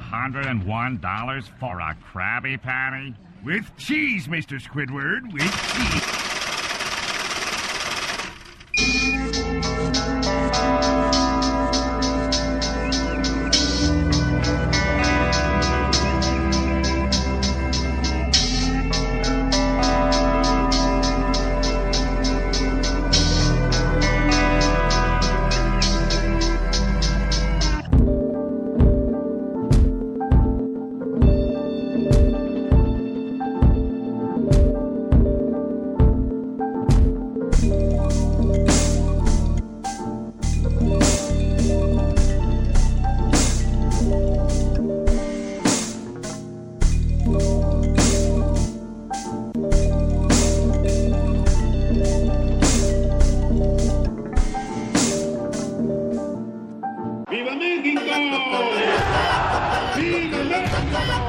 $101 for a Krabby Patty? With cheese, Mr. Squidward, with cheese. ¡Viva México! ¡Viva México!